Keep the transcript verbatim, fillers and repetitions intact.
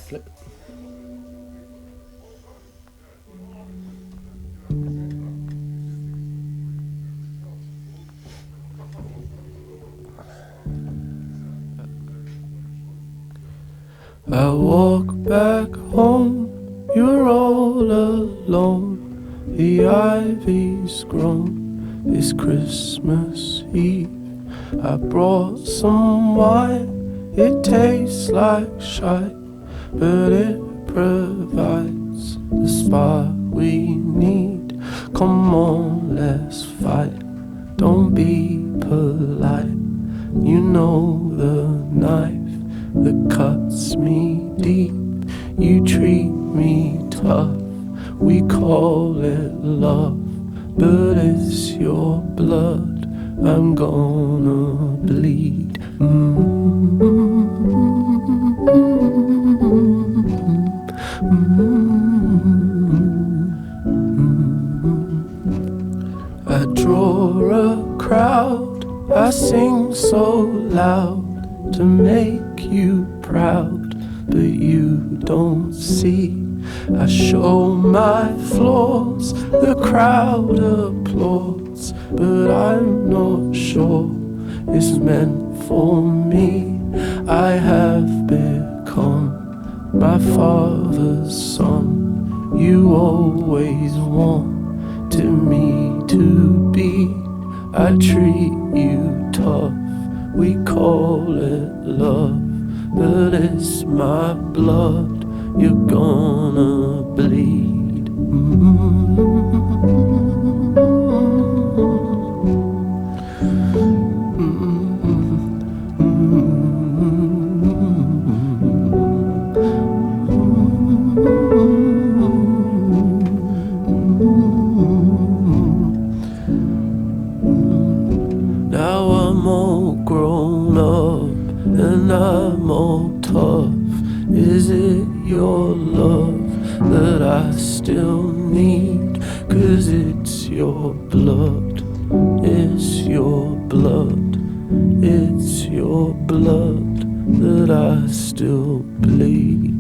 flip. I walk back home, you're all alone. The ivy's grown, it's Christmas Eve. I brought some wine, it tastes like shite, but it provides the spark we need. Come on, let's fight, don't be polite. You know the knife that cuts me deep. You treat me tough, we call it love, but it's your blood I'm gonna bleed. Mm-hmm. Mm-hmm. I draw a crowd, I sing so loud to make you proud, but you don't see. I show my flaws, the crowd applauds, but I'm not sure it's meant for me. I have become my father's son. You always wanted me to be. I treat you tough, we call it love, but it's my blood you're gonna bleed. Mm-hmm. Now I'm all grown up and I'm all tough. Is it your love that I still need? 'Cause it's your blood, it's your blood, it's your blood that I still bleed.